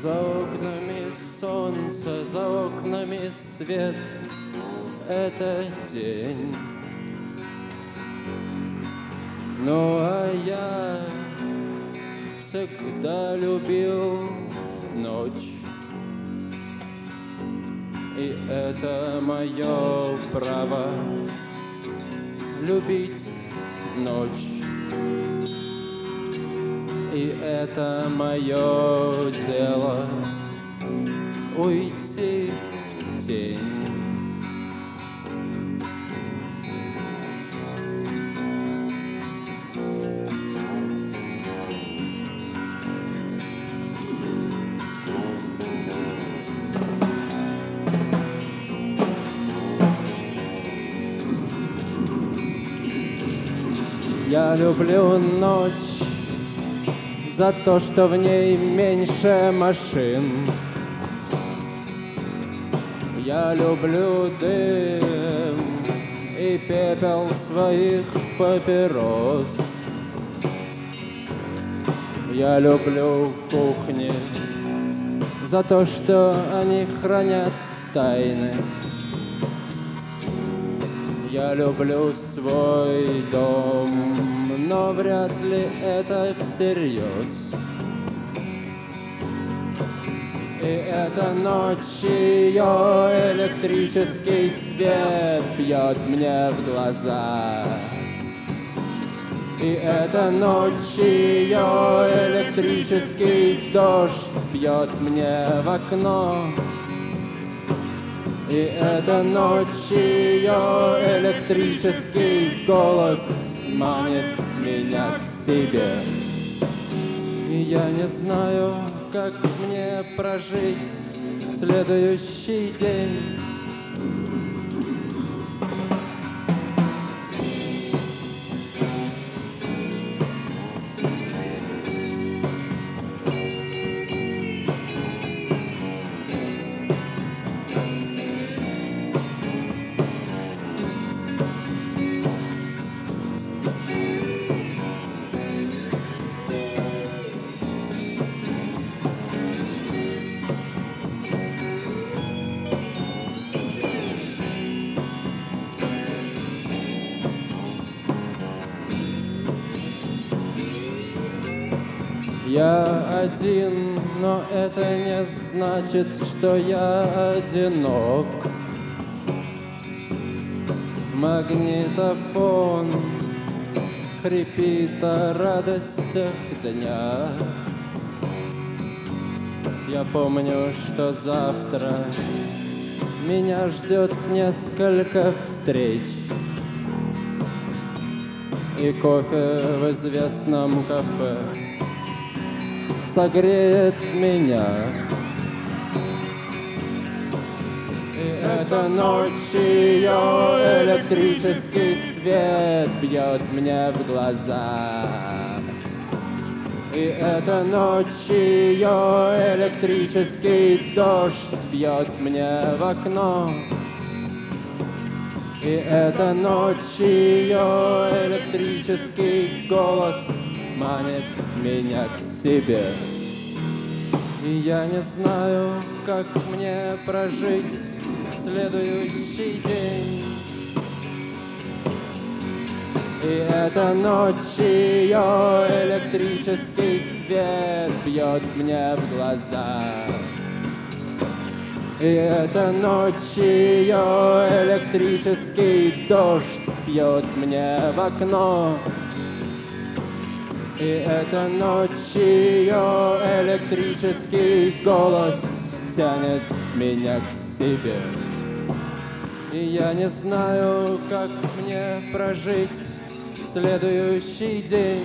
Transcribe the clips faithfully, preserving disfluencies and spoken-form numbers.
За окнами солнце, за окнами свет. Это день. Ну а я всегда любил ночь. И это мое право любить ночь. И это мое дело уйти в тень. Я люблю ночь за то, что в ней меньше машин. Я люблю дым и пепел своих папирос. Я люблю кухни за то, что они хранят тайны. Я люблю свой дом, но вряд ли это всерьез. И эта ночь, ее электрический свет бьет мне в глаза. И эта ночь, ее электрический дождь бьет мне в окно. И эта ночь, ее электрический голос манит меня к себе. И я не знаю, как мне прожить следующий день. Я один, но это не значит, что я одинок. Магнитофон хрипит о радостях дня. Я помню, что завтра меня ждет несколько встреч. И кофе в известном кафе согреет меня. И эта ночь, ее электрический свет бьет мне в глаза. И эта ночь, ее электрический дождь бьет мне в окно. И эта ночь, ее электрический голос манит меня к себе. И я не знаю, как мне прожить следующий день. И эта ночь, ее электрический свет бьет мне в глаза. И эта ночь, ее электрический дождь бьет мне в окно. И эта ночь, ее электрический голос тянет меня к себе. И я не знаю, как мне прожить следующий день.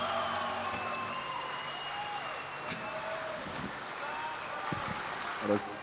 Раз.